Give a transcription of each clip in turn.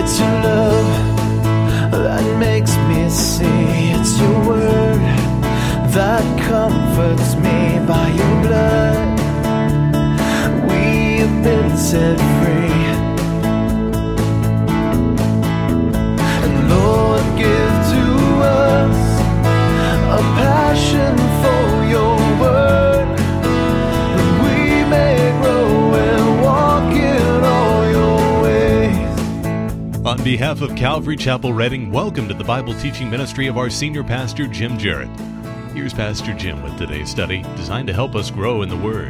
It's your love that makes me see. It's your word that comforts me. By your blood we have been set free. And Lord, give to us a passion for your word, that we may grow and walk in all your ways. On behalf of Calvary Chapel Redding, welcome to the Bible teaching ministry of our senior pastor, Jim Jarrett. Here's Pastor Jim with today's study, designed to help us grow in the Word.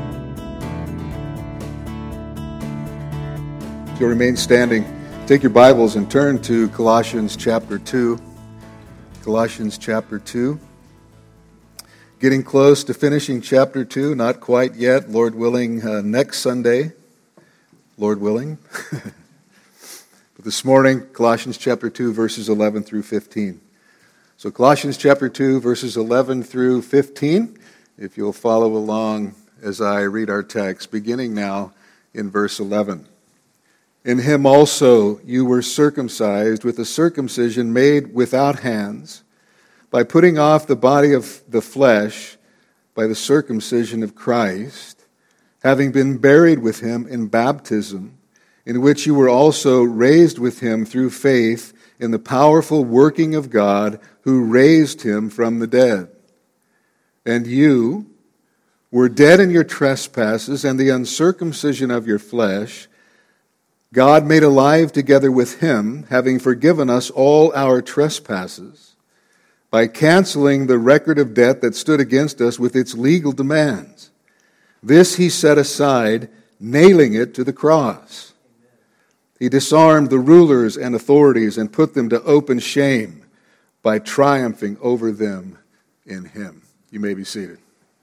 If you'll remain standing, take your Bibles and turn to Colossians chapter 2. Colossians chapter 2. Getting close to finishing chapter 2, not quite yet, Lord willing, next Sunday, Lord willing. But this morning, Colossians chapter 2, verses 11 through 15. So Colossians chapter 2, verses 11 through 15, if you'll follow along as I read our text, beginning now in verse 11. In him also you were circumcised with a circumcision made without hands, by putting off the body of the flesh by the circumcision of Christ, having been buried with him in baptism, in which you were also raised with him through faith in the powerful working of God who raised him from the dead. And you were dead in your trespasses and the uncircumcision of your flesh, God made alive together with him, having forgiven us all our trespasses, by canceling the record of debt that stood against us with its legal demands. This he set aside, nailing it to the cross. He disarmed the rulers and authorities and put them to open shame by triumphing over them in him. You may be seated.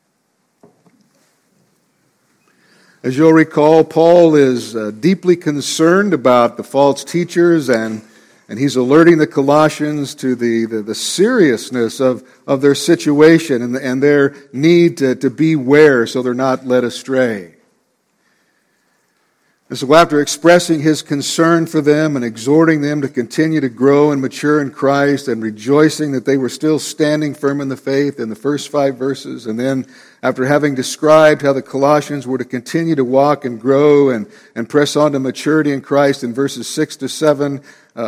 As you'll recall, Paul is deeply concerned about the false teachers, and he's alerting the Colossians to the seriousness of their situation and their need to beware so they're not led astray. And so after expressing his concern for them and exhorting them to continue to grow and mature in Christ and rejoicing that they were still standing firm in the faith in the first 5 verses, and then after having described how the Colossians were to continue to walk and grow and press on to maturity in Christ in verses 6 to 7,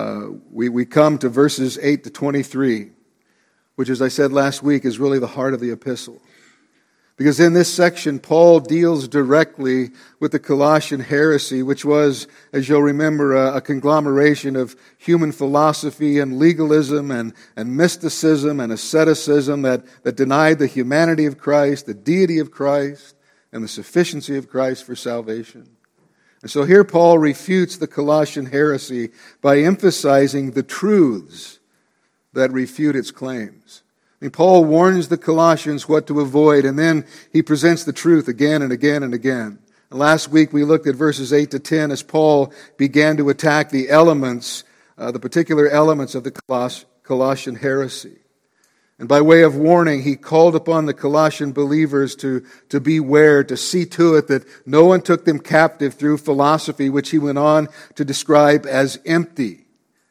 we come to verses 8 to 23, which, as I said last week, is really the heart of the epistle. Because in this section, Paul deals directly with the Colossian heresy, which was, as you'll remember, a conglomeration of human philosophy and legalism and mysticism and asceticism that denied the humanity of Christ, the deity of Christ, and the sufficiency of Christ for salvation. And so here Paul refutes the Colossian heresy by emphasizing the truths that refute its claims. Paul warns the Colossians what to avoid, and then he presents the truth again and again and again. And last week we looked at verses 8 to 10 as Paul began to attack the elements, the particular elements of the Colossian heresy. And by way of warning, he called upon the Colossian believers to beware, to see to it that no one took them captive through philosophy, which he went on to describe as empty.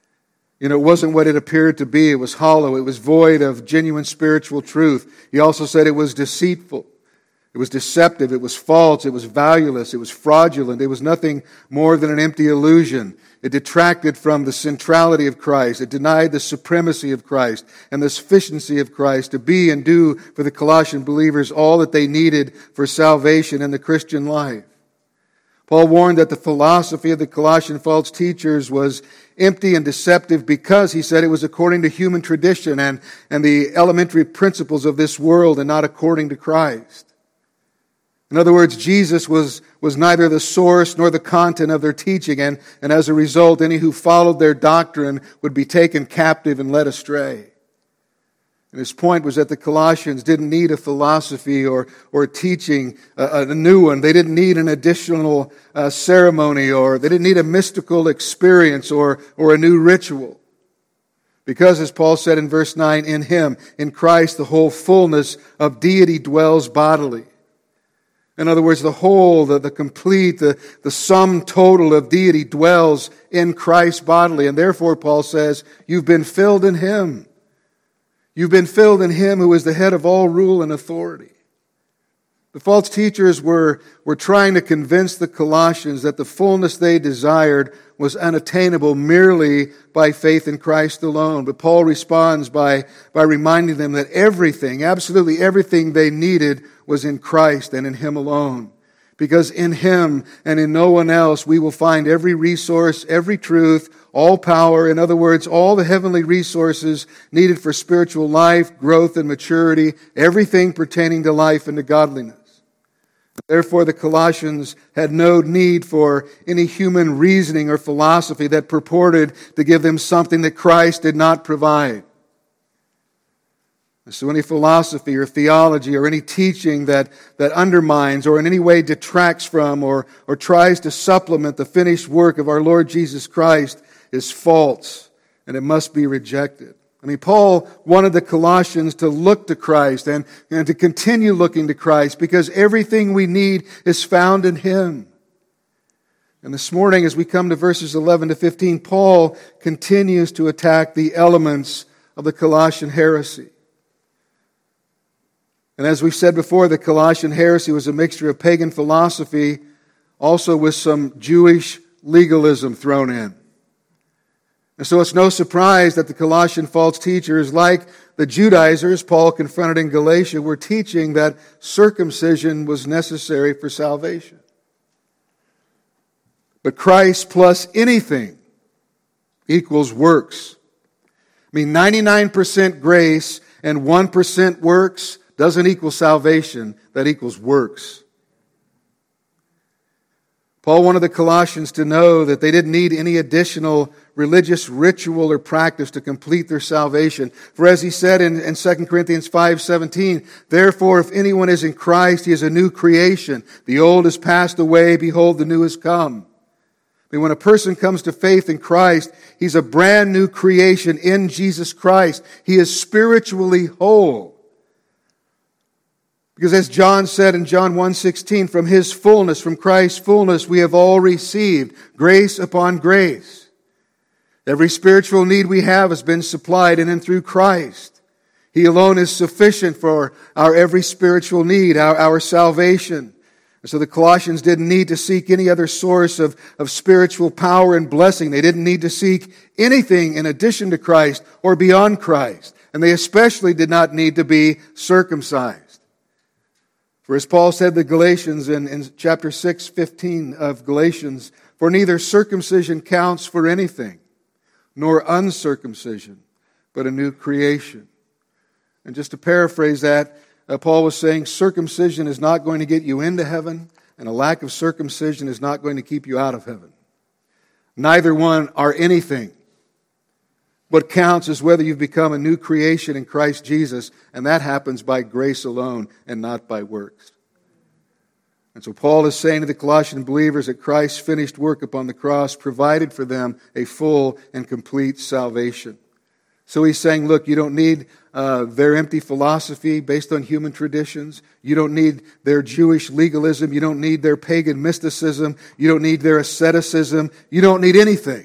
It wasn't what it appeared to be. It was hollow. It was void of genuine spiritual truth. He also said it was deceitful. It was deceptive. It was false. It was valueless. It was fraudulent. It was nothing more than an empty illusion. It detracted from the centrality of Christ. It denied the supremacy of Christ and the sufficiency of Christ to be and do for the Colossian believers all that they needed for salvation in the Christian life. Paul warned that the philosophy of the Colossian false teachers was empty and deceptive because, he said, it was according to human tradition and the elementary principles of this world and not according to Christ. In other words, Jesus was neither the source nor the content of their teaching, and as a result, any who followed their doctrine would be taken captive and led astray. And his point was that the Colossians didn't need a philosophy or teaching, a new one. They didn't need an additional ceremony, or they didn't need a mystical experience or a new ritual. Because, as Paul said in verse 9, in him, in Christ, the whole fullness of deity dwells bodily. In other words, the whole, the complete, the sum total of deity dwells in Christ bodily. And therefore, Paul says, you've been filled in Him. You've been filled in Him who is the head of all rule and authority. The false teachers were trying to convince the Colossians that the fullness they desired was unattainable merely by faith in Christ alone. But Paul responds by reminding them that everything, absolutely everything they needed was in Christ and in Him alone. Because in Him and in no one else we will find every resource, every truth, all power, in other words, all the heavenly resources needed for spiritual life, growth, and maturity, everything pertaining to life and to godliness. Therefore, the Colossians had no need for any human reasoning or philosophy that purported to give them something that Christ did not provide. So any philosophy or theology or any teaching that undermines or in any way detracts from or tries to supplement the finished work of our Lord Jesus Christ is false, and it must be rejected. I mean, Paul wanted the Colossians to look to Christ and to continue looking to Christ because everything we need is found in Him. And this morning, as we come to verses 11 to 15, Paul continues to attack the elements of the Colossian heresy. And as we've said before, the Colossian heresy was a mixture of pagan philosophy, also with some Jewish legalism thrown in. And so it's no surprise that the Colossian false teachers, like the Judaizers Paul confronted in Galatia, were teaching that circumcision was necessary for salvation. But Christ plus anything equals works. I mean, 99% grace and 1% works doesn't equal salvation. That equals works. Paul wanted the Colossians to know that they didn't need any additional religious ritual or practice to complete their salvation. For as he said in 2 Corinthians 5:17, therefore if anyone is in Christ, he is a new creation. The old has passed away, behold, the new has come. I mean, when a person comes to faith in Christ, he's a brand new creation in Jesus Christ. He is spiritually whole. Because as John said in John 1:16, from His fullness, from Christ's fullness, we have all received grace upon grace. Every spiritual need we have has been supplied in and through Christ. He alone is sufficient for our every spiritual need, our salvation. And so the Colossians didn't need to seek any other source of spiritual power and blessing. They didn't need to seek anything in addition to Christ or beyond Christ. And they especially did not need to be circumcised. For as Paul said to the Galatians in chapter 6:15 of Galatians, for neither circumcision counts for anything, nor uncircumcision, but a new creation. And just to paraphrase that, Paul was saying circumcision is not going to get you into heaven, and a lack of circumcision is not going to keep you out of heaven. Neither one are anything. What counts is whether you've become a new creation in Christ Jesus, and that happens by grace alone and not by works. And so Paul is saying to the Colossian believers that Christ's finished work upon the cross provided for them a full and complete salvation. So he's saying, look, you don't need their empty philosophy based on human traditions. You don't need their Jewish legalism. You don't need their pagan mysticism. You don't need their asceticism. You don't need anything.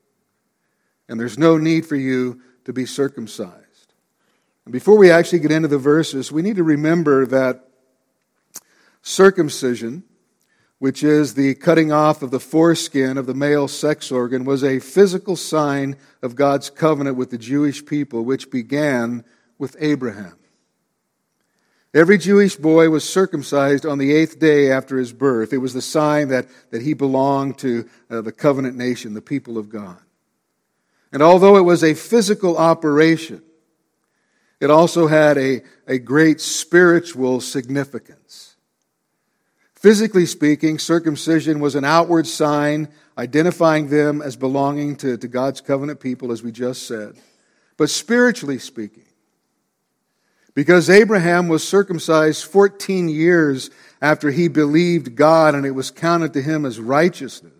And there's no need for you to be circumcised. And before we actually get into the verses, we need to remember that circumcision, which is the cutting off of the foreskin of the male sex organ, was a physical sign of God's covenant with the Jewish people, which began with Abraham. Every Jewish boy was circumcised on the 8th day after his birth. It was the sign that he belonged to the covenant nation, the people of God. And although it was a physical operation, it also had a great spiritual significance. Physically speaking, circumcision was an outward sign identifying them as belonging to God's covenant people, as we just said. But spiritually speaking, because Abraham was circumcised 14 years after he believed God and it was counted to him as righteousness,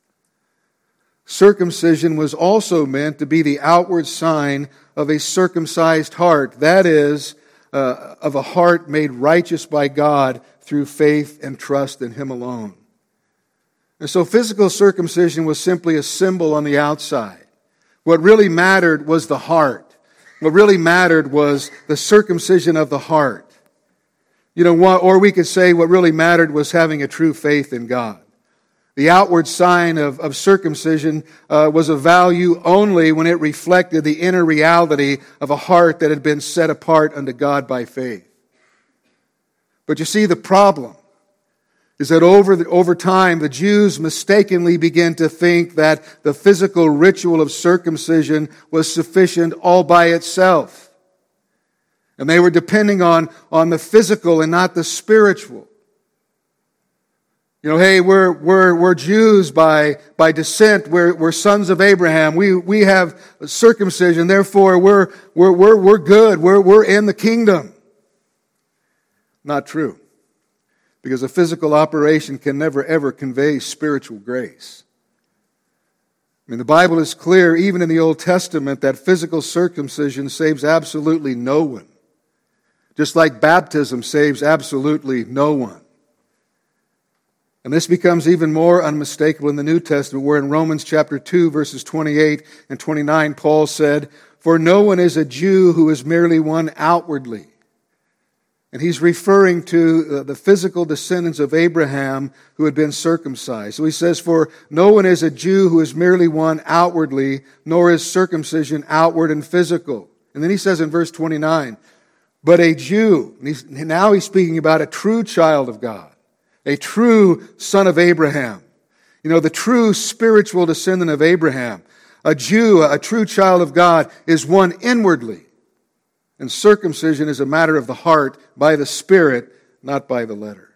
circumcision was also meant to be the outward sign of a circumcised heart. That is, of a heart made righteous by God through faith and trust in Him alone. And so physical circumcision was simply a symbol on the outside. What really mattered was the heart. What really mattered was the circumcision of the heart. Or we could say what really mattered was having a true faith in God. The outward sign of circumcision was of value only when it reflected the inner reality of a heart that had been set apart unto God by faith. But you see, the problem is that over time, the Jews mistakenly began to think that the physical ritual of circumcision was sufficient all by itself. And they were depending on the physical and not the spiritual. Hey, we're Jews by descent. We're sons of Abraham. We have circumcision. Therefore, we're good. We're in the kingdom. Not true, because a physical operation can never ever convey spiritual grace. The Bible is clear, even in the Old Testament, that physical circumcision saves absolutely no one, just like baptism saves absolutely no one. And this becomes even more unmistakable in the New Testament, where in Romans chapter 2, verses 28 and 29, Paul said, "For no one is a Jew who is merely one outwardly." And he's referring to the physical descendants of Abraham who had been circumcised. So he says, "For no one is a Jew who is merely one outwardly, nor is circumcision outward and physical." And then he says in verse 29, "But a Jew," and now he's speaking about a true child of God, a true son of Abraham. The true spiritual descendant of Abraham. A Jew, a true child of God, is one inwardly. And circumcision is a matter of the heart by the Spirit, not by the letter.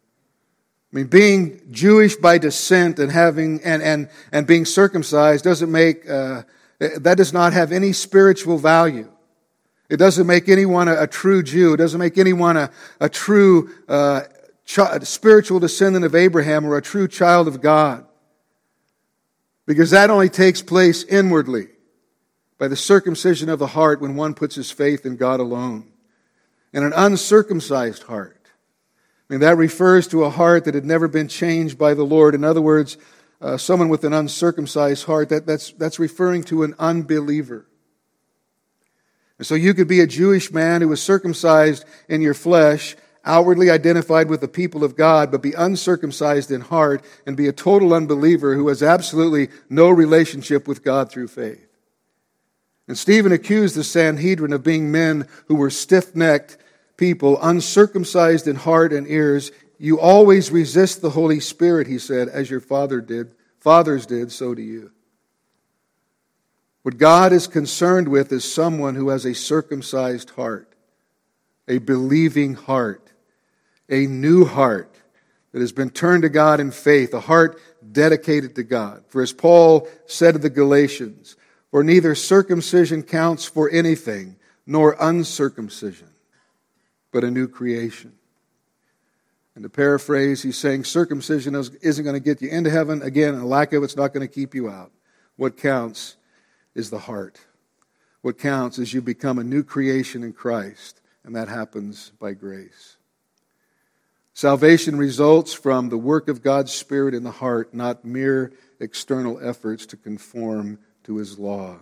Being Jewish by descent and having and being circumcised doesn't make that does not have any spiritual value. It doesn't make anyone a true Jew. It doesn't make anyone a true spiritual descendant of Abraham or a true child of God. Because that only takes place inwardly, by the circumcision of the heart when one puts his faith in God alone. And an uncircumcised heart, that refers to a heart that had never been changed by the Lord. In other words, someone with an uncircumcised heart, that's referring to an unbeliever. And so you could be a Jewish man who was circumcised in your flesh, outwardly identified with the people of God, but be uncircumcised in heart and be a total unbeliever who has absolutely no relationship with God through faith. And Stephen accused the Sanhedrin of being men who were stiff-necked people, uncircumcised in heart and ears. "You always resist the Holy Spirit," he said, "as your fathers did, so do you." What God is concerned with is someone who has a circumcised heart, a believing heart, a new heart that has been turned to God in faith, a heart dedicated to God. For as Paul said to the Galatians, "For neither circumcision counts for anything, nor uncircumcision, but a new creation." And to paraphrase, he's saying circumcision isn't going to get you into heaven. Again, a lack of it's not going to keep you out. What counts is the heart. What counts is you become a new creation in Christ, and that happens by grace. Salvation results from the work of God's Spirit in the heart, not mere external efforts to conform to His law.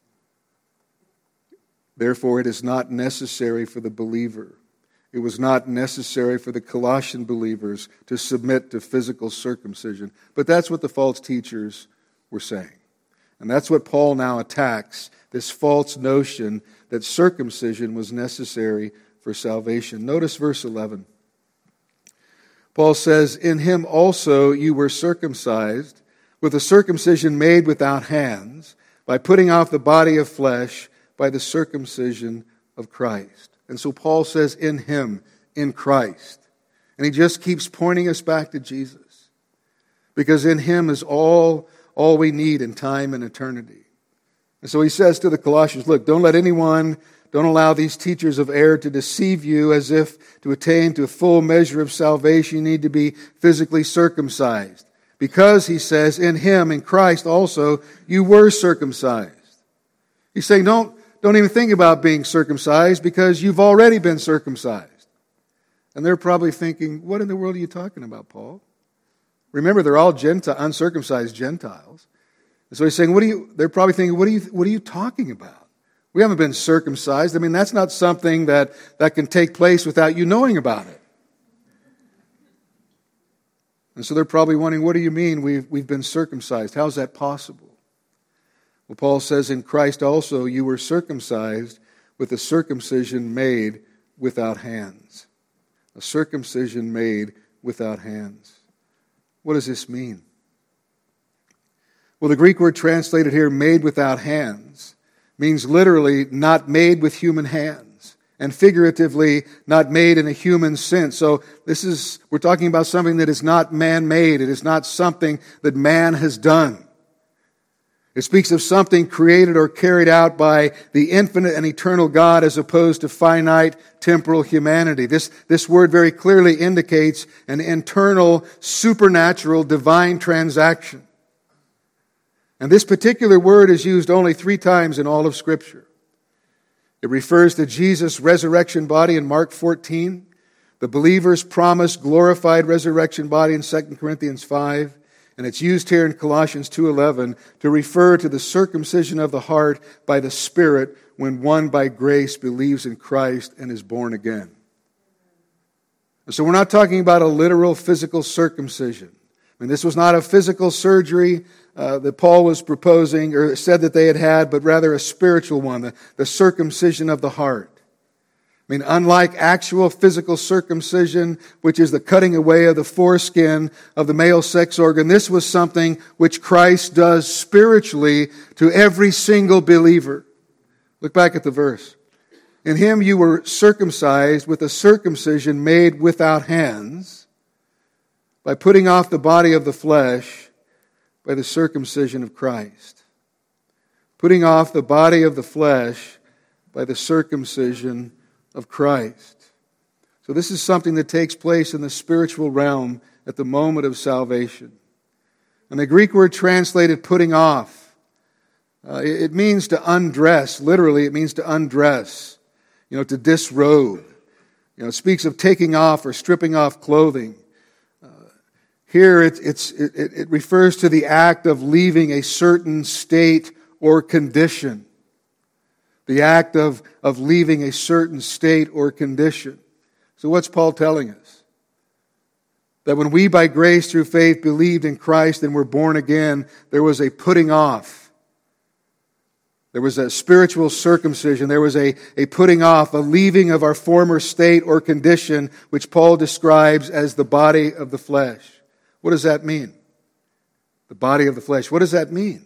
Therefore, it is not necessary for the believer. It was not necessary for the Colossian believers to submit to physical circumcision. But that's what the false teachers were saying. And that's what Paul now attacks, this false notion that circumcision was necessary for salvation. Notice verse 11. Paul says, "In him also you were circumcised, with a circumcision made without hands, by putting off the body of flesh by the circumcision of Christ." And so Paul says, in him, in Christ. And he just keeps pointing us back to Jesus. Because in him is all we need in time and eternity. And so he says to the Colossians, look, don't allow these teachers of error to deceive you as if to attain to a full measure of salvation you need to be physically circumcised. Because, he says, in him, in Christ also, you were circumcised. He's saying, don't don't even think about being circumcised because you've already been circumcised. And they're probably thinking, what in the world are you talking about, Paul? Remember, they're all uncircumcised Gentiles. And so he's saying, they're probably thinking, what are you talking about? We haven't been circumcised. I mean, that's not something that can take place without you knowing about it. And so they're probably wondering, what do you mean we've been circumcised? How is that possible? Well, Paul says, in Christ also you were circumcised with a circumcision made without hands. A circumcision made without hands. What does this mean? Well, the Greek word translated here, made without hands, means literally not made with human hands, and figuratively not made in a human sense. So we're talking about something that is not man-made. It is not something that man has done. It speaks of something created or carried out by the infinite and eternal God as opposed to finite temporal humanity. This word very clearly indicates an internal, supernatural, divine transaction. And this particular word is used only 3 times in all of Scripture. It refers to Jesus' resurrection body in Mark 14, the believer's promised glorified resurrection body in 2 Corinthians 5, and it's used here in Colossians 2:11 to refer to the circumcision of the heart by the Spirit when one by grace believes in Christ and is born again. And so we're not talking about a literal physical circumcision. I mean, this was not a physical surgery that Paul was proposing or said that they had, but rather a spiritual one, the circumcision of the heart. I mean, unlike actual physical circumcision, which is the cutting away of the foreskin of the male sex organ, this was something which Christ does spiritually to every single believer. Look back at the verse. In him you were circumcised with a circumcision made without hands, by putting off the body of the flesh by the circumcision of Christ. Putting off the body of the flesh by the circumcision of Christ. So this is something that takes place in the spiritual realm at the moment of salvation. And the Greek word translated putting off, it means to undress. Literally, it means to undress, to disrobe. It speaks of taking off or stripping off clothing. Here it refers to the act of leaving a certain state or condition. The act of leaving a certain state or condition. So what's Paul telling us? That when we by grace through faith believed in Christ and were born again, there was a putting off. There was a spiritual circumcision. There was a putting off, a leaving of our former state or condition, which Paul describes as the body of the flesh. What does that mean? The body of the flesh. What does that mean?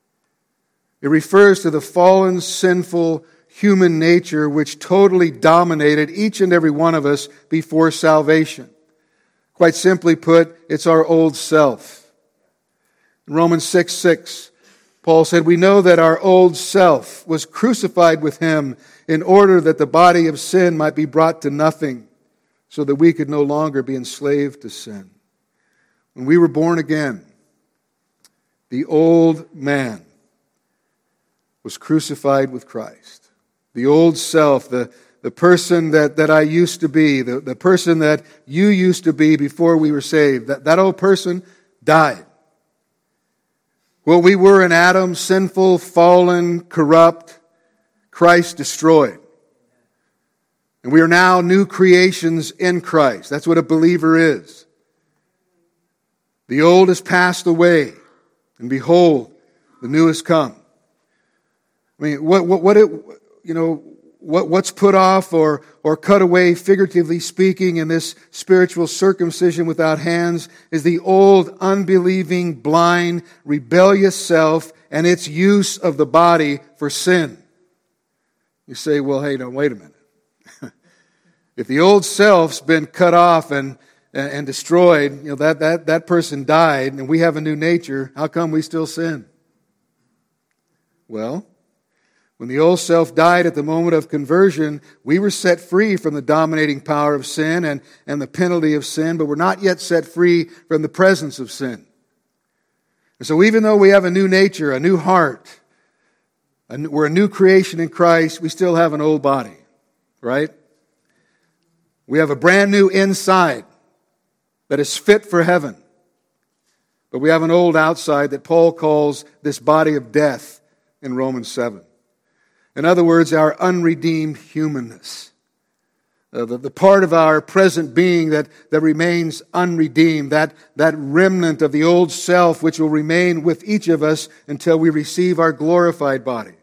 It refers to the fallen, sinful human nature which totally dominated each and every one of us before salvation. Quite simply put, it's our old self. In Romans 6:6, Paul said, "We know that our old self was crucified with him in order that the body of sin might be brought to nothing, so that we could no longer be enslaved to sin." When we were born again, the old man was crucified with Christ. The old self, the person that I used to be, the person that you used to be before we were saved, that old person died. What we were in Adam, sinful, fallen, corrupt, Christ destroyed. And we are now new creations in Christ. That's what a believer is. The old has passed away, and behold, the new has come. I mean, what's put off or cut away, figuratively speaking, in this spiritual circumcision without hands is the old, unbelieving, blind, rebellious self and its use of the body for sin. You say, well, hey, no, wait a minute. If the old self's been cut off and destroyed, that person died, and we have a new nature, how come we still sin? Well, when the old self died at the moment of conversion, we were set free from the dominating power of sin and the penalty of sin, but we're not yet set free from the presence of sin. And so even though we have a new nature, a new heart, we're a new creation in Christ, we still have an old body, right? We have a brand new inside that is fit for heaven. But we have an old outside that Paul calls this body of death in Romans 7. In other words, our unredeemed humanness. The part of our present being that remains unredeemed, that remnant of the old self which will remain with each of us until we receive our glorified bodies.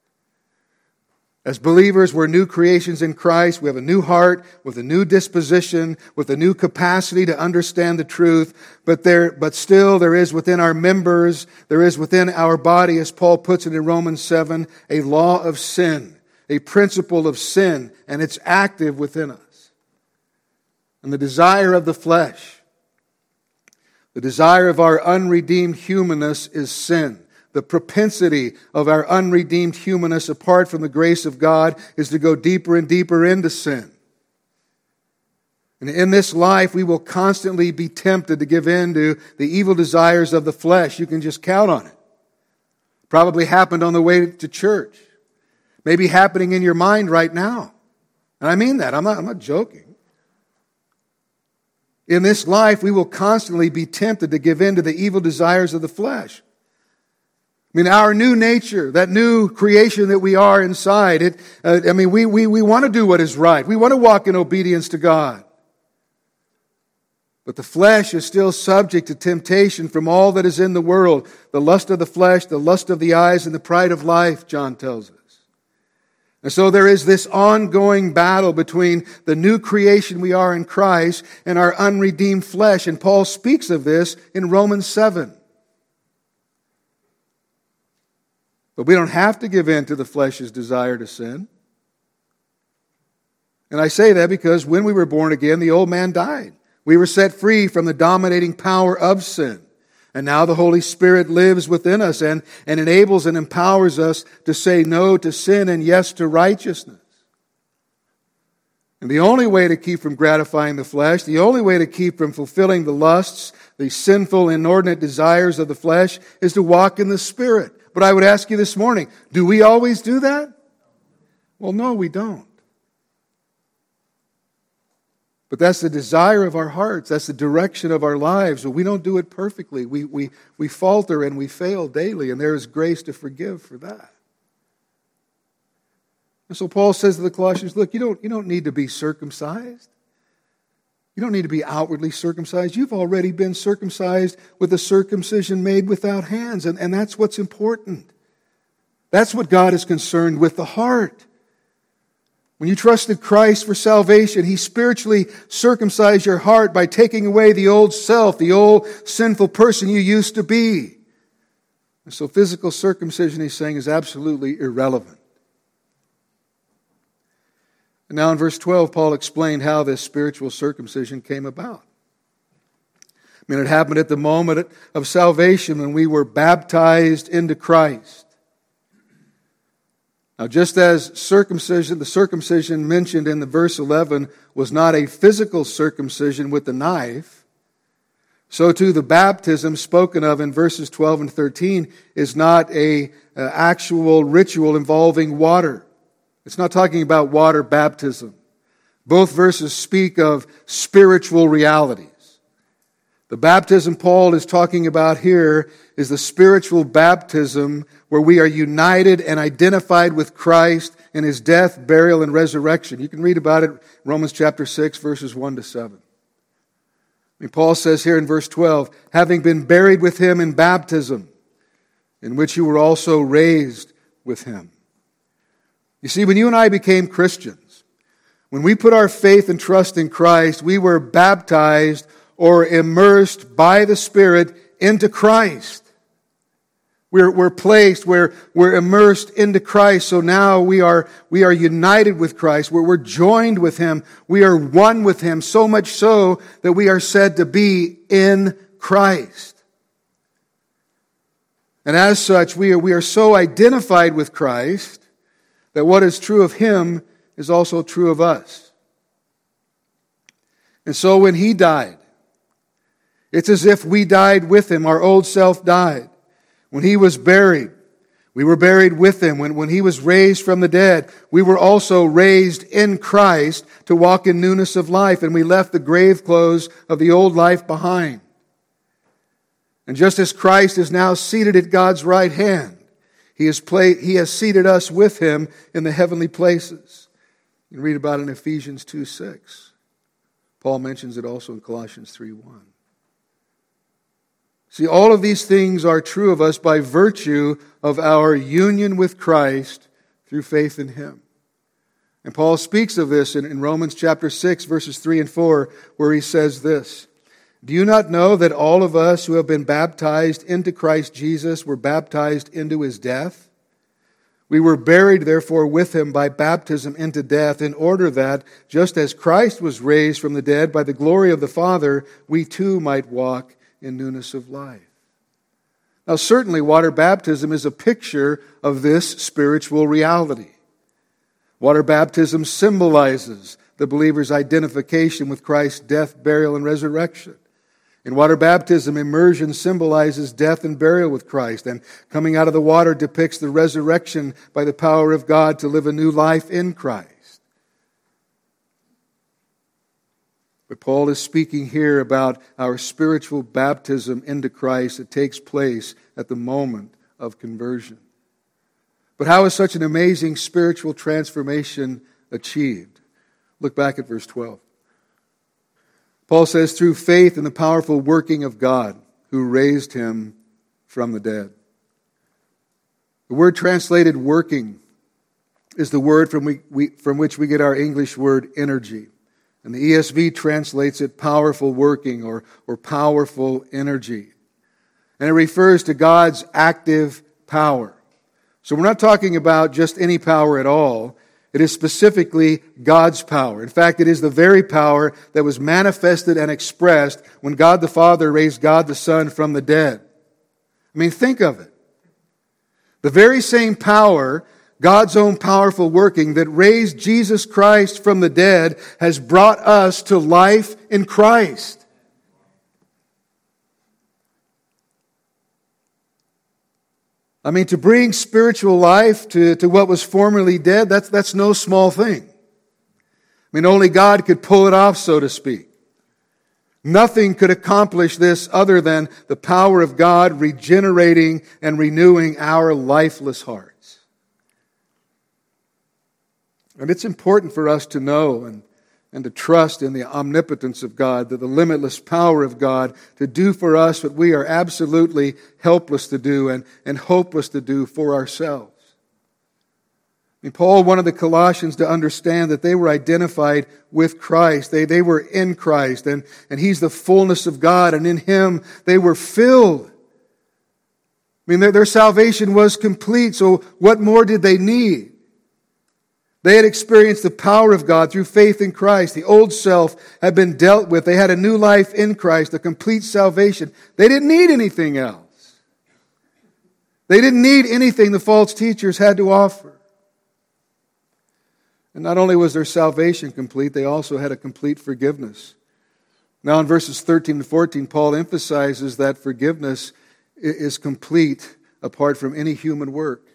As believers, we're new creations in Christ. We have a new heart with a new disposition, with a new capacity to understand the truth. But still there is within our members, there is within our body, as Paul puts it in Romans 7, a law of sin, a principle of sin, and it's active within us. And the desire of the flesh, the desire of our unredeemed humanness is sin. The propensity of our unredeemed humanness apart from the grace of God is to go deeper and deeper into sin. And in this life, we will constantly be tempted to give in to the evil desires of the flesh. You can just count on it. Probably happened on the way to church. Maybe happening in your mind right now. And I mean that. I'm not joking. In this life, we will constantly be tempted to give in to the evil desires of the flesh. I mean, our new nature, that new creation that we are inside, we want to do what is right. We want to walk in obedience to God. But the flesh is still subject to temptation from all that is in the world. The lust of the flesh, the lust of the eyes, and the pride of life, John tells us. And so there is this ongoing battle between the new creation we are in Christ and our unredeemed flesh. And Paul speaks of this in Romans 7. But we don't have to give in to the flesh's desire to sin. And I say that because when we were born again, the old man died. We were set free from the dominating power of sin. And now the Holy Spirit lives within us and enables and empowers us to say no to sin and yes to righteousness. And the only way to keep from gratifying the flesh, the only way to keep from fulfilling the lusts, the sinful, inordinate desires of the flesh, is to walk in the Spirit. But I would ask you this morning, do we always do that? Well, no, we don't. But that's the desire of our hearts. That's the direction of our lives. But we don't do it perfectly. We falter and we fail daily, and there is grace to forgive for that. And so Paul says to the Colossians, look, you don't need to be circumcised. You don't need to be outwardly circumcised. You've already been circumcised with a circumcision made without hands. And that's what's important. That's what God is concerned with, the heart. When you trusted Christ for salvation, He spiritually circumcised your heart by taking away the old self, the old sinful person you used to be. And so physical circumcision, he's saying, is absolutely irrelevant. And now in verse 12, Paul explained how this spiritual circumcision came about. I mean, it happened at the moment of salvation when we were baptized into Christ. Now, just as circumcision, the circumcision mentioned in the verse 11 was not a physical circumcision with the knife, so too the baptism spoken of in verses 12 and 13 is not an actual ritual involving water. It's not talking about water baptism. Both verses speak of spiritual realities. The baptism Paul is talking about here is the spiritual baptism where we are united and identified with Christ in His death, burial, and resurrection. You can read about it in Romans chapter 6, verses 1 to 7. I mean, Paul says here in verse 12, having been buried with Him in baptism, in which you were also raised with Him. You see, when you and I became Christians, when we put our faith and trust in Christ, we were baptized or immersed by the Spirit into Christ. We're placed, we're immersed into Christ, so now we are united with Christ, we're joined with Him, we are one with Him, so much so that we are said to be in Christ. And as such, we are so identified with Christ that what is true of Him is also true of us. And so when He died, it's as if we died with Him. Our old self died. When He was buried, We were buried with Him. When He was raised from the dead, we were also raised in Christ to walk in newness of life, and we left the grave clothes of the old life behind. And just as Christ is now seated at God's right hand, He has seated us with Him in the heavenly places. You can read about it in Ephesians 2:6. Paul mentions it also in Colossians 3:1. See, all of these things are true of us by virtue of our union with Christ through faith in Him. And Paul speaks of this in Romans chapter 6, verses 3 and 4, where he says this: "Do you not know that all of us who have been baptized into Christ Jesus were baptized into His death? We were buried, therefore, with Him by baptism into death, in order that, just as Christ was raised from the dead by the glory of the Father, we too might walk in newness of life." Now, certainly, water baptism is a picture of this spiritual reality. Water baptism symbolizes the believer's identification with Christ's death, burial, and resurrection. In water baptism, immersion symbolizes death and burial with Christ, and coming out of the water depicts the resurrection by the power of God to live a new life in Christ. But Paul is speaking here about our spiritual baptism into Christ that takes place at the moment of conversion. But how is such an amazing spiritual transformation achieved? Look back at verse 12. Paul says, "Through faith in the powerful working of God who raised Him from the dead." The word translated working is the word from which we get our English word energy. And the ESV translates it powerful working or powerful energy. And it refers to God's active power. So we're not talking about just any power at all. It is specifically God's power. In fact, it is the very power that was manifested and expressed when God the Father raised God the Son from the dead. I mean, think of it. The very same power, God's own powerful working that raised Jesus Christ from the dead, has brought us to life in Christ. I mean, to bring spiritual life to what was formerly dead, that's no small thing. I mean, only God could pull it off, so to speak. Nothing could accomplish this other than the power of God regenerating and renewing our lifeless hearts. And it's important for us to know and to trust in the omnipotence of God, the limitless power of God to do for us what we are absolutely helpless to do and hopeless to do for ourselves. I mean, Paul wanted the Colossians to understand that they were identified with Christ. They were in Christ, and He's the fullness of God, and in Him they were filled. I mean, their salvation was complete, so what more did they need? They had experienced the power of God through faith in Christ. The old self had been dealt with. They had a new life in Christ, a complete salvation. They didn't need anything else. They didn't need anything the false teachers had to offer. And not only was their salvation complete, they also had a complete forgiveness. Now in verses 13 and 14, Paul emphasizes that forgiveness is complete apart from any human work.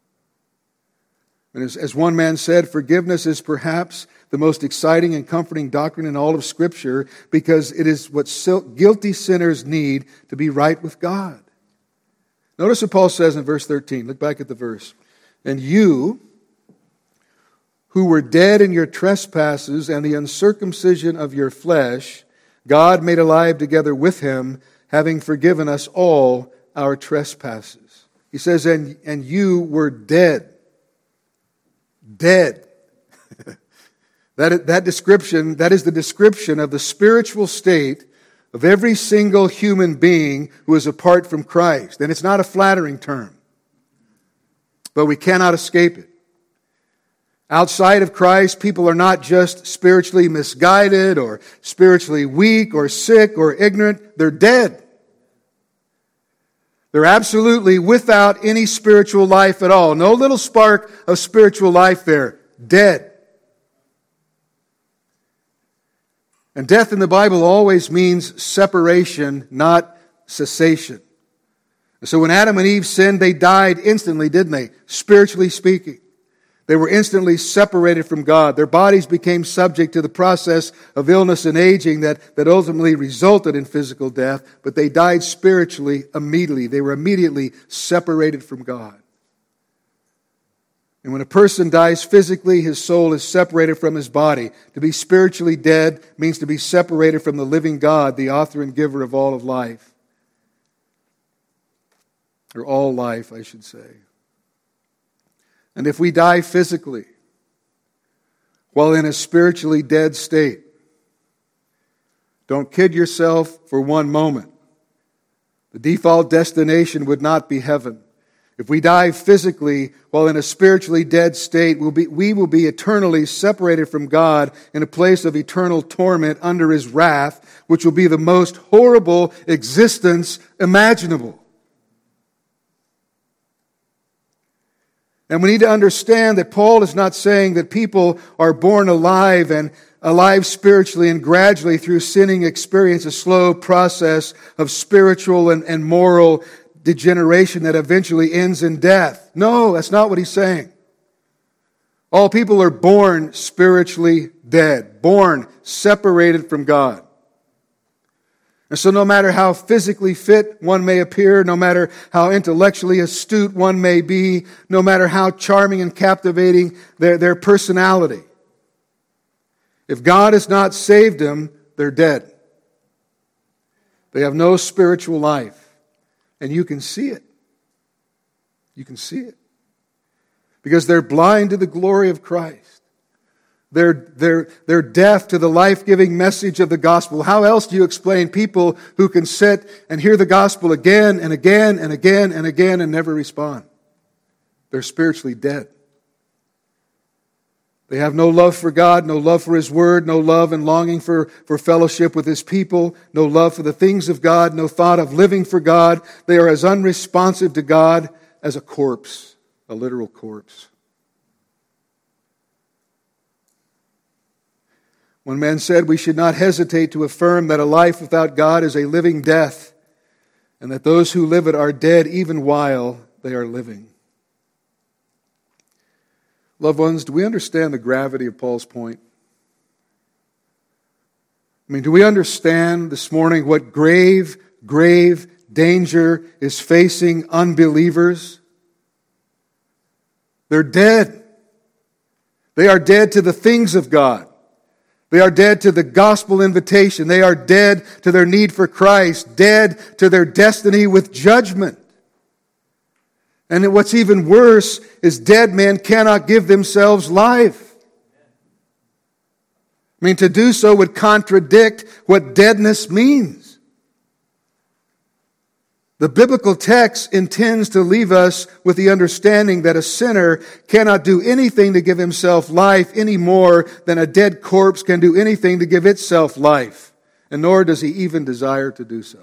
And as one man said, forgiveness is perhaps the most exciting and comforting doctrine in all of Scripture because it is what guilty sinners need to be right with God. Notice what Paul says in verse 13. Look back at the verse. "And you, who were dead in your trespasses and the uncircumcision of your flesh, God made alive together with Him, having forgiven us all our trespasses." He says, and you were dead. Dead. That description, that is the description of the spiritual state of every single human being who is apart from Christ. And it's not a flattering term, but we cannot escape it. Outside of Christ, people are not just spiritually misguided or spiritually weak or sick or ignorant. They're dead. They're absolutely without any spiritual life at all. No little spark of spiritual life there. Dead. And death in the Bible always means separation, not cessation. So when Adam and Eve sinned, they died instantly, didn't they? Spiritually speaking. They were instantly separated from God. Their bodies became subject to the process of illness and aging that ultimately resulted in physical death, but they died spiritually immediately. They were immediately separated from God. And when a person dies physically, his soul is separated from his body. To be spiritually dead means to be separated from the living God, the author and giver of all of life. Or all life, I should say. And if we die physically while in a spiritually dead state, don't kid yourself for one moment. The default destination would not be heaven. If we die physically while in a spiritually dead state, we will be eternally separated from God in a place of eternal torment under His wrath, which will be the most horrible existence imaginable. And we need to understand that Paul is not saying that people are born alive and alive spiritually and gradually through sinning experience a slow process of spiritual and moral degeneration that eventually ends in death. No, that's not what he's saying. All people are born spiritually dead, born separated from God. And so no matter how physically fit one may appear, no matter how intellectually astute one may be, no matter how charming and captivating their personality, if God has not saved them, they're dead. They have no spiritual life. And you can see it. You can see it. Because they're blind to the glory of Christ. They're deaf to the life-giving message of the gospel. How else do you explain people who can sit and hear the gospel again and again and again and again and never respond? They're spiritually dead. They have no love for God, no love for His Word, no love and longing for fellowship with His people, no love for the things of God, no thought of living for God. They are as unresponsive to God as a corpse, a literal corpse. One man said we should not hesitate to affirm that a life without God is a living death, and that those who live it are dead even while they are living. Loved ones, do we understand the gravity of Paul's point? I mean, do we understand this morning what grave danger is facing unbelievers? They're dead. They are dead to the things of God. They are dead to the gospel invitation. They are dead to their need for Christ, dead to their destiny with judgment. And what's even worse is dead men cannot give themselves life. I mean, to do so would contradict what deadness means. The biblical text intends to leave us with the understanding that a sinner cannot do anything to give himself life any more than a dead corpse can do anything to give itself life, and nor does he even desire to do so.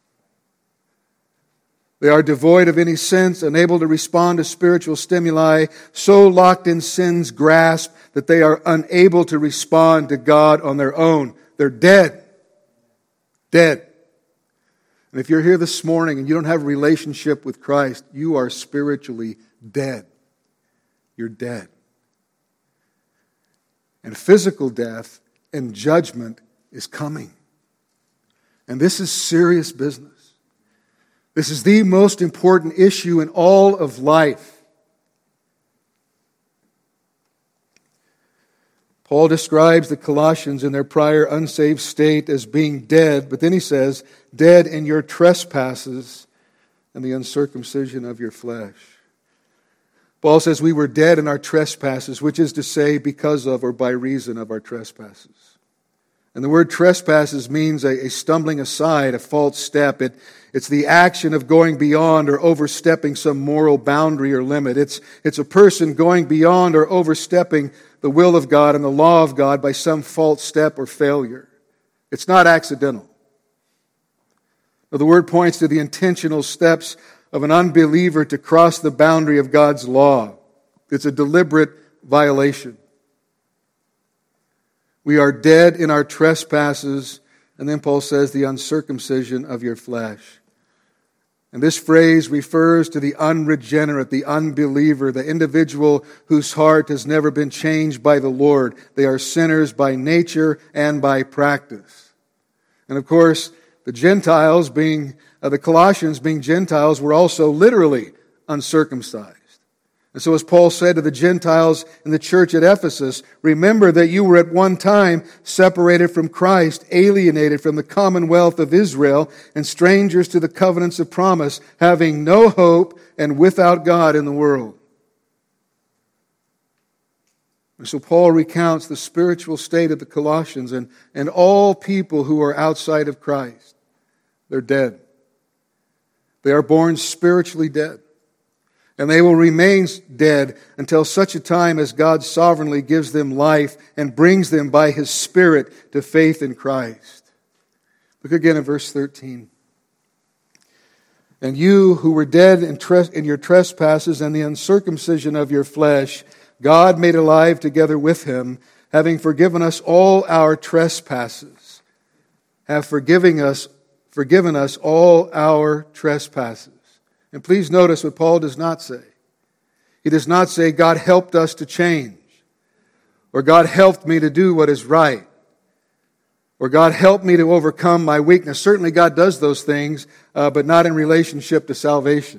They are devoid of any sense, unable to respond to spiritual stimuli, so locked in sin's grasp that they are unable to respond to God on their own. They're dead. Dead. And if you're here this morning and you don't have a relationship with Christ, you are spiritually dead. You're dead. And physical death and judgment is coming. And this is serious business. This is the most important issue in all of life. Paul describes the Colossians in their prior unsaved state as being dead, but then he says, dead in your trespasses and the uncircumcision of your flesh. Paul says we were dead in our trespasses, which is to say because of or by reason of our trespasses. And the word trespasses means a stumbling aside, a false step. It's the action of going beyond or overstepping some moral boundary or limit. It's a person going beyond or overstepping the will of God and the law of God by some false step or failure. It's not accidental. Now, the word points to the intentional steps of an unbeliever to cross the boundary of God's law. It's a deliberate violation. We are dead in our trespasses, and then Paul says the uncircumcision of your flesh. And this phrase refers to the unregenerate, the unbeliever, the individual whose heart has never been changed by the Lord. They are sinners by nature and by practice. And of course, the Gentiles the Colossians being Gentiles were also literally uncircumcised. And so as Paul said to the Gentiles in the church at Ephesus, remember that you were at one time separated from Christ, alienated from the commonwealth of Israel, and strangers to the covenants of promise, having no hope and without God in the world. And so Paul recounts the spiritual state of the Colossians and all people who are outside of Christ. They're dead. They are born spiritually dead. And they will remain dead until such a time as God sovereignly gives them life and brings them by His Spirit to faith in Christ. Look again at verse 13. And you who were dead in your trespasses and the uncircumcision of your flesh, God made alive together with Him, having forgiven us all our trespasses. Have forgiven us all our trespasses. And please notice what Paul does not say. He does not say, God helped us to change, or God helped me to do what is right, or God helped me to overcome my weakness. Certainly God does those things, but not in relationship to salvation.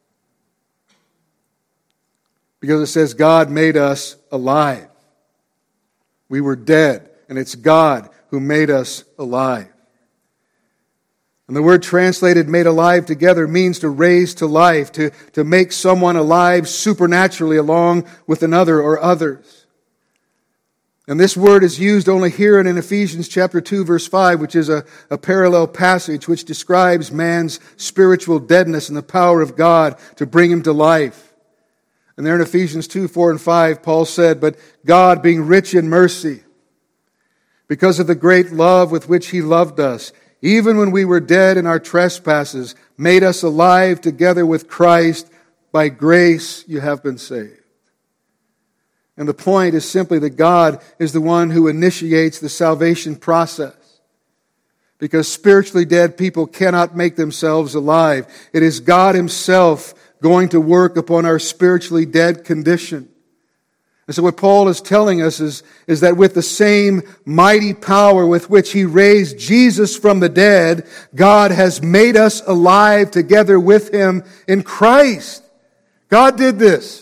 Because it says God made us alive. We were dead, and it's God who made us alive. And the word translated made alive together means to raise to life, to make someone alive supernaturally along with another or others. And this word is used only here and in Ephesians chapter 2 verse 5, which is a parallel passage which describes man's spiritual deadness and the power of God to bring him to life. And there in Ephesians 2, 4 and 5, Paul said, but God being rich in mercy, because of the great love with which He loved us, even when we were dead in our trespasses, made us alive together with Christ. By grace you have been saved. And the point is simply that God is the one who initiates the salvation process. Because spiritually dead people cannot make themselves alive. It is God Himself going to work upon our spiritually dead condition. And so what Paul is telling us is that with the same mighty power with which He raised Jesus from the dead, God has made us alive together with Him in Christ. God did this.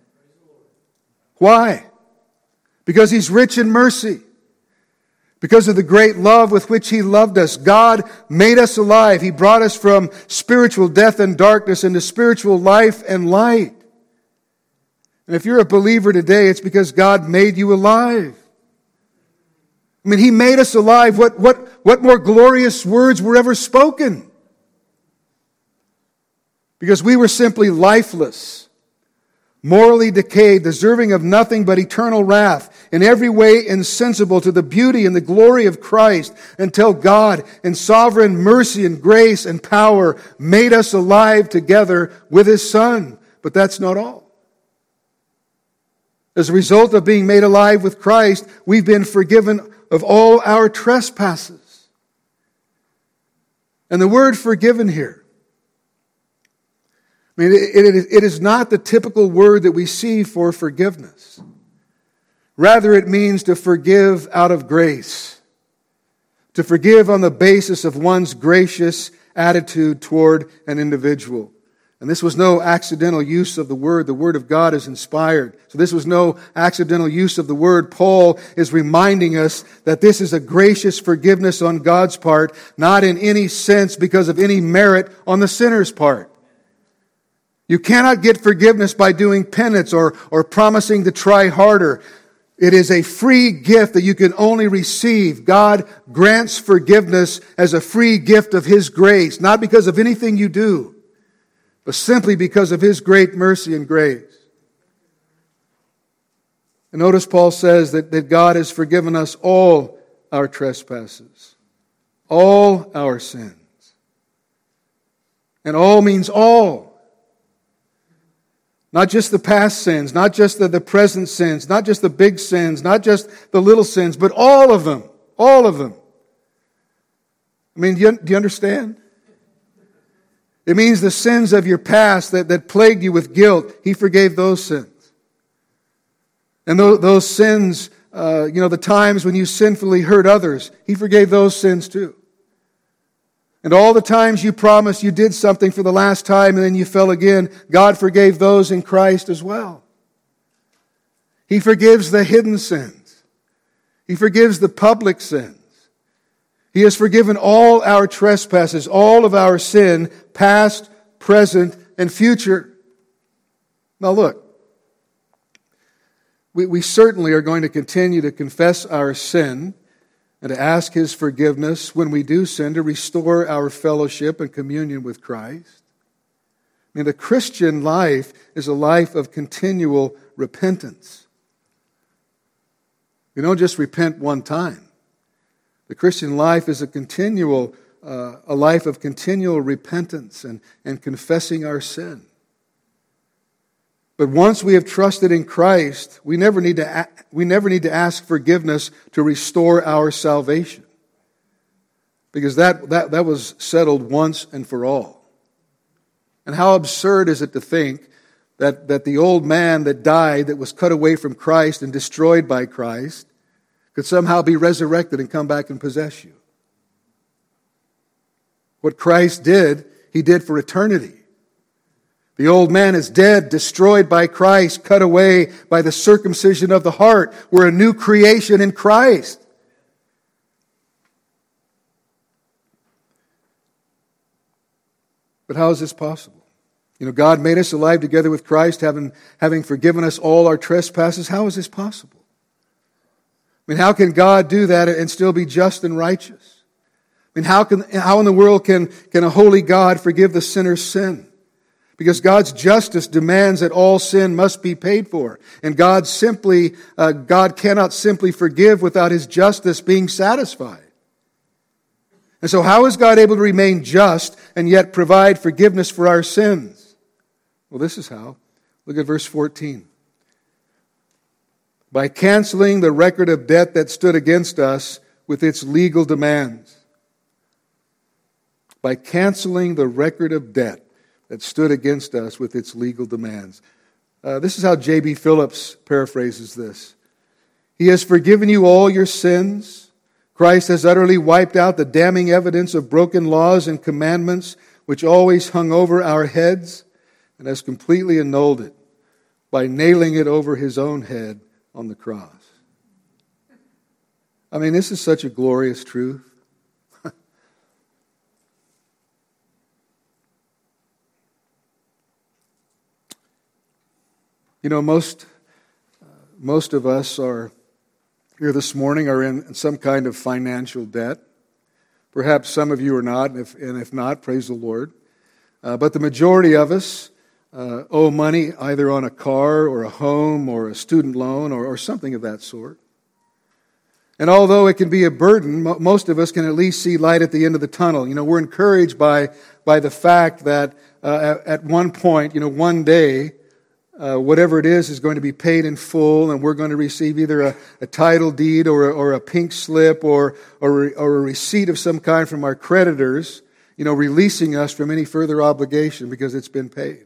Why? Because He's rich in mercy. Because of the great love with which He loved us. God made us alive. He brought us from spiritual death and darkness into spiritual life and light. And if you're a believer today, it's because God made you alive. I mean, He made us alive. What more glorious words were ever spoken? Because we were simply lifeless, morally decayed, deserving of nothing but eternal wrath, in every way insensible to the beauty and the glory of Christ, until God, in sovereign mercy and grace and power, made us alive together with His Son. But that's not all. As a result of being made alive with Christ, we've been forgiven of all our trespasses. And the word forgiven here, I mean, it is not the typical word that we see for forgiveness. Rather, it means to forgive out of grace. To forgive on the basis of one's gracious attitude toward an individual. And this was no accidental use of the word. The word of God is inspired. So this was no accidental use of the word. Paul is reminding us that this is a gracious forgiveness on God's part, not in any sense because of any merit on the sinner's part. You cannot get forgiveness by doing penance or promising to try harder. It is a free gift that you can only receive. God grants forgiveness as a free gift of His grace, not because of anything you do, but simply because of His great mercy and grace. And notice Paul says that God has forgiven us all our trespasses, all our sins. And all means all. Not just the past sins, not just the present sins, not just the big sins, not just the little sins, but all of them. All of them. I mean, do you understand? It means the sins of your past that plagued you with guilt, He forgave those sins. And those sins, the times when you sinfully hurt others, He forgave those sins too. And all the times you promised you did something for the last time and then you fell again, God forgave those in Christ as well. He forgives the hidden sins. He forgives the public sins. He has forgiven all our trespasses, all of our sin, past, present, and future. Now look, we certainly are going to continue to confess our sin and to ask His forgiveness when we do sin, to restore our fellowship and communion with Christ. I mean, the Christian life is a life of continual repentance. You don't just repent one time. The Christian life is a life of continual repentance and confessing our sin. But once we have trusted in Christ, we never need to ask forgiveness to restore our salvation, because that was settled once and for all. And how absurd is it to think that the old man that died, that was cut away from Christ and destroyed by Christ, could somehow be resurrected and come back and possess you. What Christ did, He did for eternity. The old man is dead, destroyed by Christ, cut away by the circumcision of the heart. We're a new creation in Christ. But how is this possible? God made us alive together with Christ, having forgiven us all our trespasses. How is this possible? I mean, how can God do that and still be just and righteous? I mean, how in the world can a holy God forgive the sinner's sin? Because God's justice demands that all sin must be paid for. And God cannot simply forgive without His justice being satisfied. And so how is God able to remain just and yet provide forgiveness for our sins? Well, this is how. Look at verse 14. By canceling the record of debt that stood against us with its legal demands. By canceling the record of debt that stood against us with its legal demands. This is how J.B. Phillips paraphrases this. He has forgiven you all your sins. Christ has utterly wiped out the damning evidence of broken laws and commandments which always hung over our heads, and has completely annulled it by nailing it over His own head on the cross. I mean, this is such a glorious truth. Most of us are here this morning are in some kind of financial debt. Perhaps some of you are not, and if not, praise the Lord. But the majority of us owe money either on a car or a home or a student loan or something of that sort. And although it can be a burden, most of us can at least see light at the end of the tunnel. We're encouraged by the fact that at one point, one day, whatever it is going to be paid in full, and we're going to receive either a title deed or a pink slip or a receipt of some kind from our creditors, releasing us from any further obligation because it's been paid.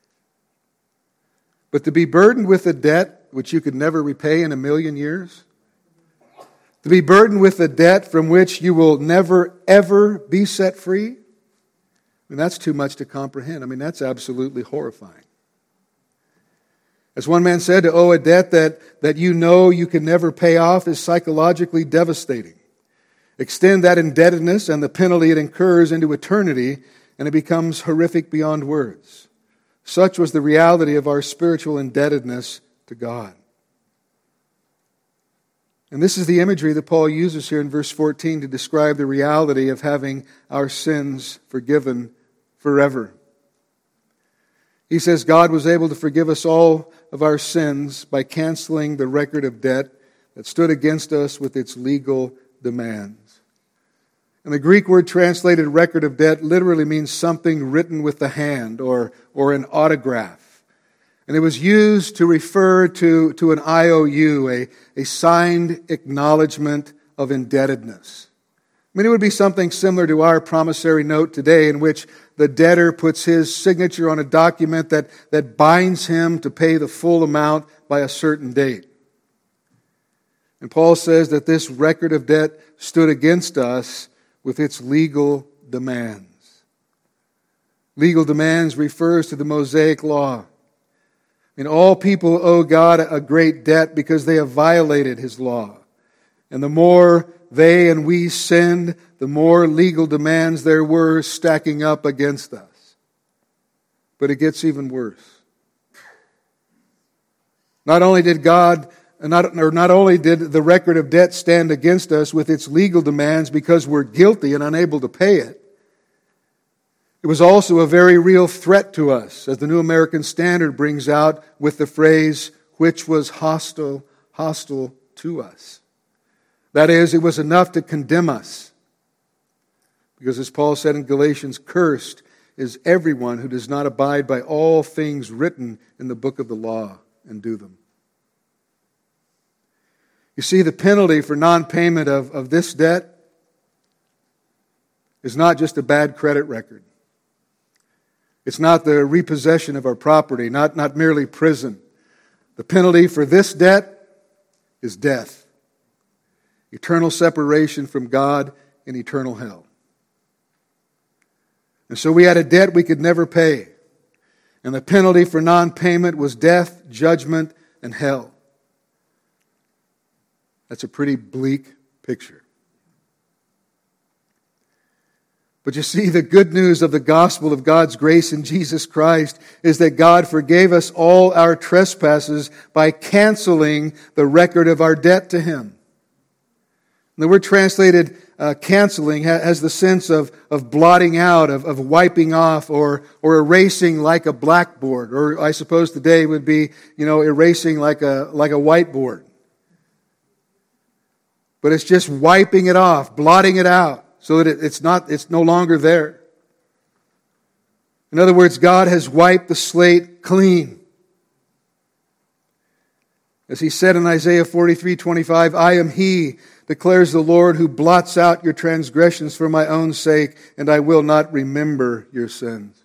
But to be burdened with a debt which you could never repay in a million years, to be burdened with a debt from which you will never, ever be set free, that's too much to comprehend. That's absolutely horrifying. As one man said, to owe a debt that you can never pay off is psychologically devastating. Extend that indebtedness and the penalty it incurs into eternity, and it becomes horrific beyond words. Such was the reality of our spiritual indebtedness to God. And this is the imagery that Paul uses here in verse 14 to describe the reality of having our sins forgiven forever. He says God was able to forgive us all of our sins by canceling the record of debt that stood against us with its legal demands. And the Greek word translated record of debt literally means something written with the hand or an autograph. And it was used to refer to an IOU, a signed acknowledgement of indebtedness. I mean, it would be something similar to our promissory note today, in which the debtor puts his signature on a document that binds him to pay the full amount by a certain date. And Paul says that this record of debt stood against us with its legal demands. Legal demands refers to the Mosaic Law. And all people owe God a great debt because they have violated His law. And the more they and we sinned, the more legal demands there were stacking up against us. But it gets even worse. Not only did the record of debt stand against us with its legal demands because we're guilty and unable to pay it, it was also a very real threat to us, as the New American Standard brings out with the phrase, which was hostile to us. That is, it was enough to condemn us. Because as Paul said in Galatians, cursed is everyone who does not abide by all things written in the book of the law and do them. You see, the penalty for non-payment of this debt is not just a bad credit record. It's not the repossession of our property, not merely prison. The penalty for this debt is death. Eternal separation from God and eternal hell. And so we had a debt we could never pay. And the penalty for non-payment was death, judgment, and hell. That's a pretty bleak picture. But you see, the good news of the gospel of God's grace in Jesus Christ is that God forgave us all our trespasses by canceling the record of our debt to Him. The word translated canceling has the sense of blotting out, of wiping off, or erasing like a blackboard. Or I suppose today would be, erasing like a whiteboard. But it's just wiping it off, blotting it out, so that it's no longer there. In other words, God has wiped the slate clean. As He said in Isaiah 43:25, I am He, declares the Lord, who blots out your transgressions for my own sake, and I will not remember your sins.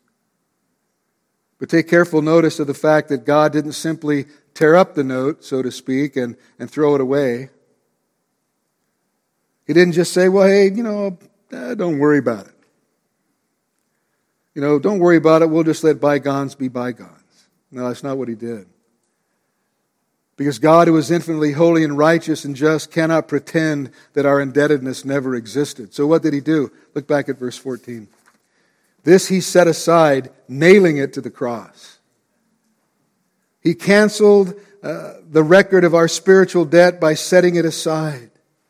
But take careful notice of the fact that God didn't simply tear up the note, so to speak, and throw it away. He didn't just say, well, hey, don't worry about it. Don't worry about it. We'll just let bygones be bygones. No, that's not what He did. Because God, who is infinitely holy and righteous and just, cannot pretend that our indebtedness never existed. So what did He do? Look back at verse 14. This He set aside, nailing it to the cross. He canceled the record of our spiritual debt by setting it aside.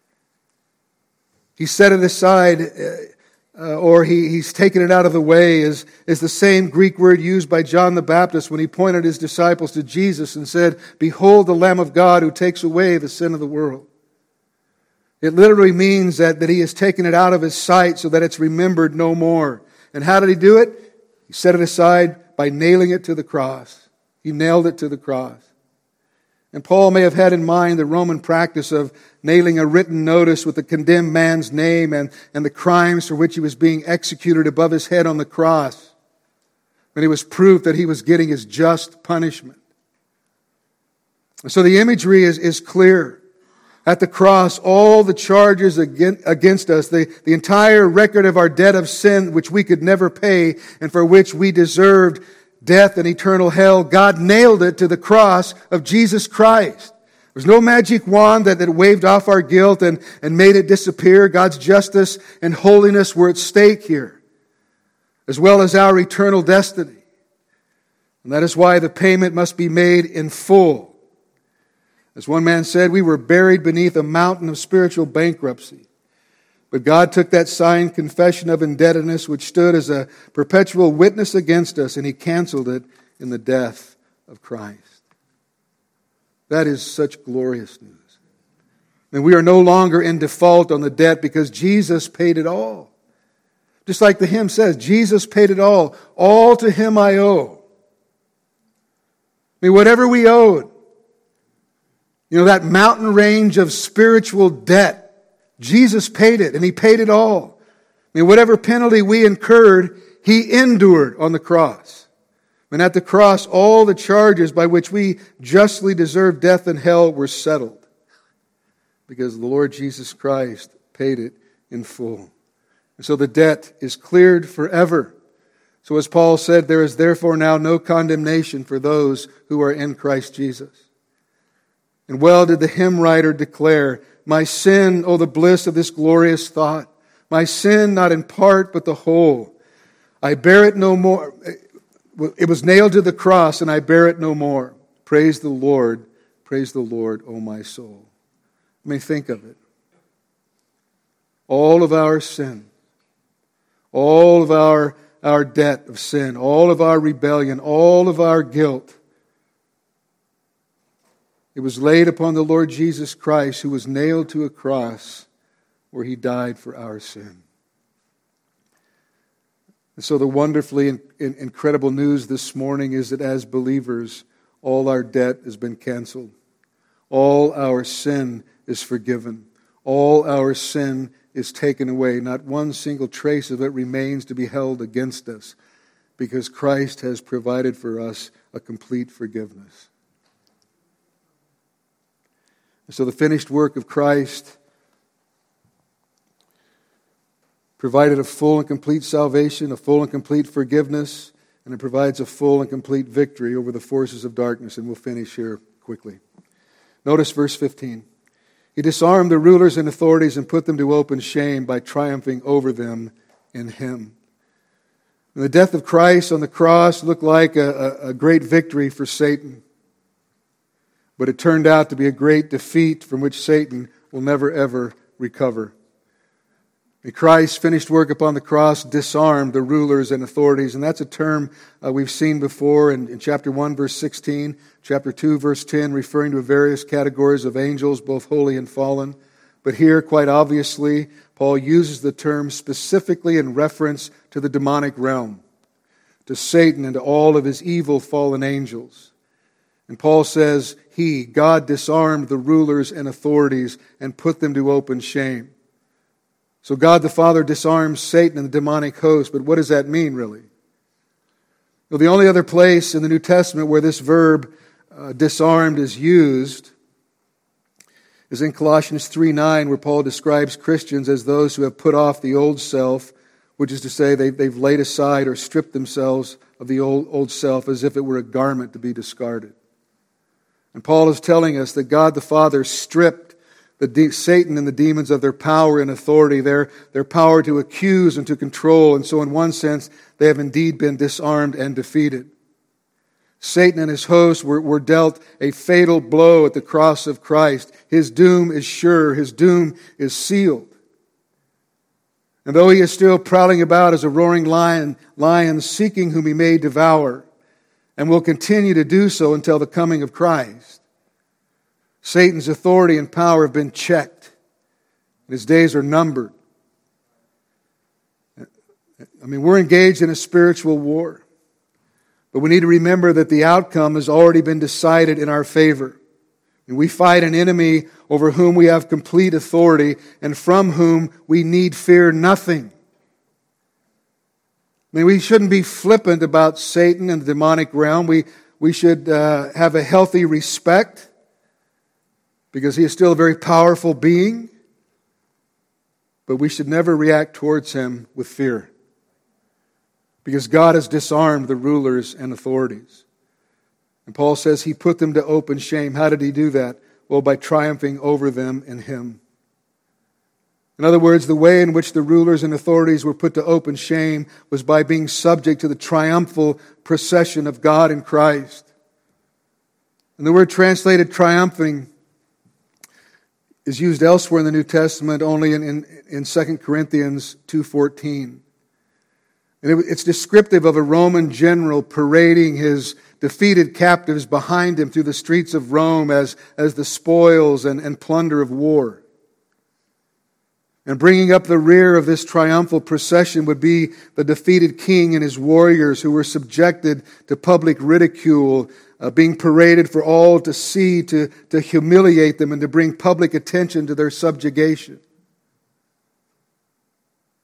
He set it aside, or he's taken it out of the way, is the same Greek word used by John the Baptist when he pointed his disciples to Jesus and said, behold the Lamb of God who takes away the sin of the world. It literally means that He has taken it out of His sight so that it's remembered no more. And how did He do it? He set it aside by nailing it to the cross. He nailed it to the cross. And Paul may have had in mind the Roman practice of nailing a written notice with the condemned man's name and the crimes for which he was being executed above his head on the cross. And it was proof that he was getting his just punishment. And so the imagery is clear. At the cross, all the charges against us, the entire record of our debt of sin, which we could never pay and for which we deserved death and eternal hell, God nailed it to the cross of Jesus Christ. There's no magic wand that waved off our guilt and made it disappear. God's justice and holiness were at stake here, as well as our eternal destiny. And that is why the payment must be made in full. As one man said, we were buried beneath a mountain of spiritual bankruptcy. But God took that signed confession of indebtedness, which stood as a perpetual witness against us, and He canceled it in the death of Christ. That is such glorious news. And we are no longer in default on the debt because Jesus paid it all. Just like the hymn says, Jesus paid it all. All to Him I owe. I mean, whatever we owed, that mountain range of spiritual debt Jesus paid it, and He paid it all. I mean, whatever penalty we incurred, He endured on the cross. And at the cross, all the charges by which we justly deserved death and hell were settled, because the Lord Jesus Christ paid it in full. And so the debt is cleared forever. So as Paul said, there is therefore now no condemnation for those who are in Christ Jesus. And well did the hymn writer declare, my sin, oh the bliss of this glorious thought, my sin not in part but the whole. I bear it no more. It was nailed to the cross and I bear it no more. Praise the Lord, O my soul. I mean, think of it. All of our sin, all of our debt of sin, all of our rebellion, all of our guilt, it was laid upon the Lord Jesus Christ, who was nailed to a cross where He died for our sin. And so the wonderfully incredible news this morning is that as believers, all our debt has been canceled. All our sin is forgiven. All our sin is taken away. Not one single trace of it remains to be held against us, because Christ has provided for us a complete forgiveness. And so the finished work of Christ provided a full and complete salvation, a full and complete forgiveness, and it provides a full and complete victory over the forces of darkness. And we'll finish here quickly. Notice verse 15. He disarmed the rulers and authorities and put them to open shame by triumphing over them in Him. And the death of Christ on the cross looked like a great victory for Satan. But it turned out to be a great defeat from which Satan will never, ever recover. And Christ's finished work upon the cross disarmed the rulers and authorities. And that's a term we've seen before in chapter 1, verse 16, chapter 2, verse 10, referring to various categories of angels, both holy and fallen. But here, quite obviously, Paul uses the term specifically in reference to the demonic realm, to Satan and to all of his evil fallen angels. And Paul says, God disarmed the rulers and authorities and put them to open shame. So God the Father disarms Satan and the demonic host, but what does that mean really? Well, the only other place in the New Testament where this verb disarmed is used is in Colossians 3:9, where Paul describes Christians as those who have put off the old self, which is to say they've laid aside or stripped themselves of the old self as if it were a garment to be discarded. And Paul is telling us that God the Father stripped Satan and the demons of their power and authority, their power to accuse and to control. And so in one sense, they have indeed been disarmed and defeated. Satan and his hosts were dealt a fatal blow at the cross of Christ. His doom is sure. His doom is sealed. And though he is still prowling about as a roaring lion seeking whom he may devour, and will continue to do so until the coming of Christ, Satan's authority and power have been checked. His days are numbered. I mean, we're engaged in a spiritual war. But we need to remember that the outcome has already been decided in our favor. And we fight an enemy over whom we have complete authority and from whom we need fear nothing. I mean, we shouldn't be flippant about Satan and the demonic realm. We should have a healthy respect, because he is still a very powerful being. But we should never react towards him with fear, because God has disarmed the rulers and authorities. And Paul says he put them to open shame. How did he do that? Well, by triumphing over them in Him. In other words, the way in which the rulers and authorities were put to open shame was by being subject to the triumphal procession of God in Christ. And the word translated triumphing is used elsewhere in the New Testament, only in 2 Corinthians 2:14. And it's descriptive of a Roman general parading his defeated captives behind him through the streets of Rome as the spoils and plunder of war. And bringing up the rear of this triumphal procession would be the defeated king and his warriors, who were subjected to public ridicule, being paraded for all to see, to humiliate them and to bring public attention to their subjugation.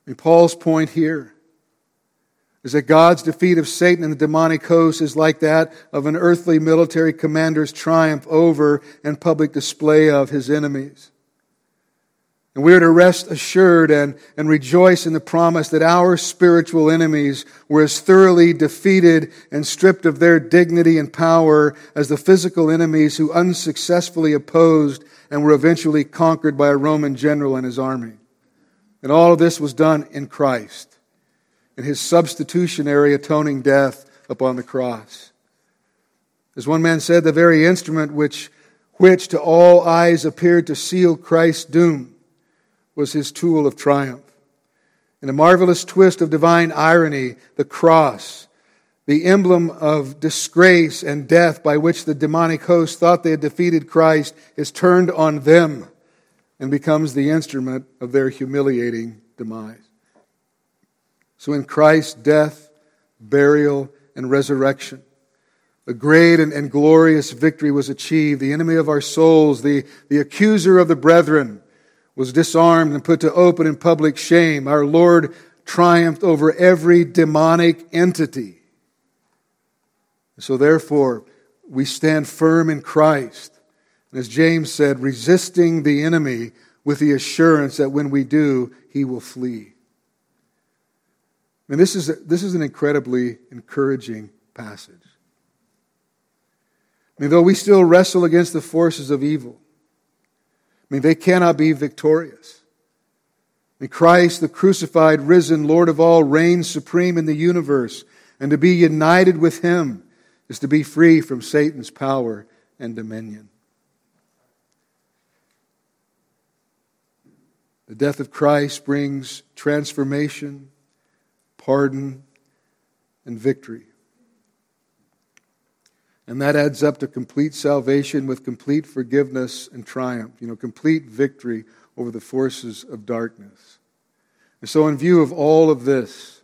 And Paul's point here is that God's defeat of Satan and the demonic host is like that of an earthly military commander's triumph over and public display of his enemies. And we are to rest assured and rejoice in the promise that our spiritual enemies were as thoroughly defeated and stripped of their dignity and power as the physical enemies who unsuccessfully opposed and were eventually conquered by a Roman general and his army. And all of this was done in Christ, in His substitutionary atoning death upon the cross. As one man said, the very instrument which to all eyes appeared to seal Christ's doom was His tool of triumph. In a marvelous twist of divine irony, the cross, the emblem of disgrace and death by which the demonic host thought they had defeated Christ, is turned on them and becomes the instrument of their humiliating demise. So in Christ's death, burial, and resurrection, a great and glorious victory was achieved. The enemy of our souls, the accuser of the brethren, was disarmed and put to open and public shame. Our Lord triumphed over every demonic entity. So therefore, we stand firm in Christ. And as James said, resisting the enemy with the assurance that when we do, he will flee. And this is an incredibly encouraging passage. I mean, though we still wrestle against the forces of evil, I mean, they cannot be victorious. I mean, Christ, the crucified, risen, Lord of all, reigns supreme in the universe. And to be united with Him is to be free from Satan's power and dominion. The death of Christ brings transformation, pardon, and victory. And that adds up to complete salvation with complete forgiveness and triumph. Complete victory over the forces of darkness. And so in view of all of this,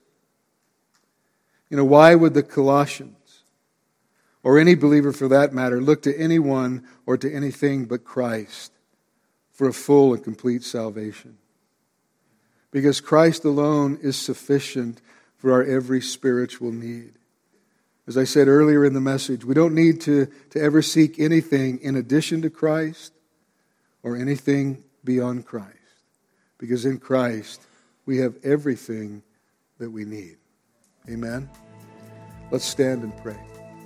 why would the Colossians, or any believer for that matter, look to anyone or to anything but Christ for a full and complete salvation? Because Christ alone is sufficient for our every spiritual need. As I said earlier in the message, we don't need to ever seek anything in addition to Christ or anything beyond Christ. Because in Christ, we have everything that we need. Amen? Let's stand and pray.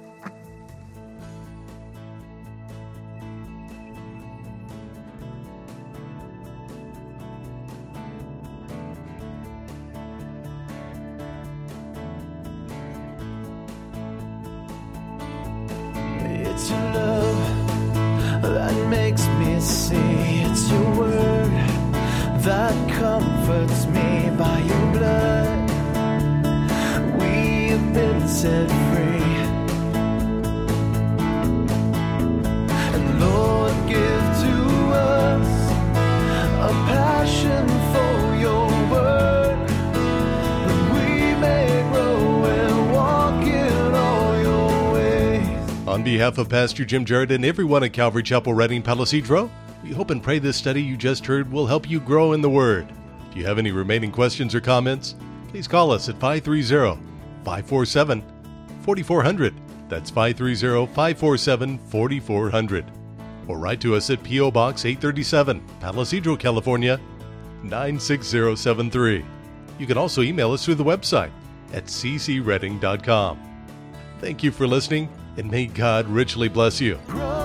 It's your love that makes me see. It's your word that comforts me. By your blood we have been set free. And Lord, give to us a passion for your word, that we may grow and walk in all your ways. On behalf of Pastor Jim Jarrett and everyone at Calvary Chapel Redding Palo Cedro, we hope and pray this study you just heard will help you grow in the Word. If you have any remaining questions or comments, please call us at 530-547-4400. That's 530-547-4400. Or write to us at P.O. Box 837, Palo Cedro, California, 96073. You can also email us through the website at ccredding.com. Thank you for listening, and may God richly bless you.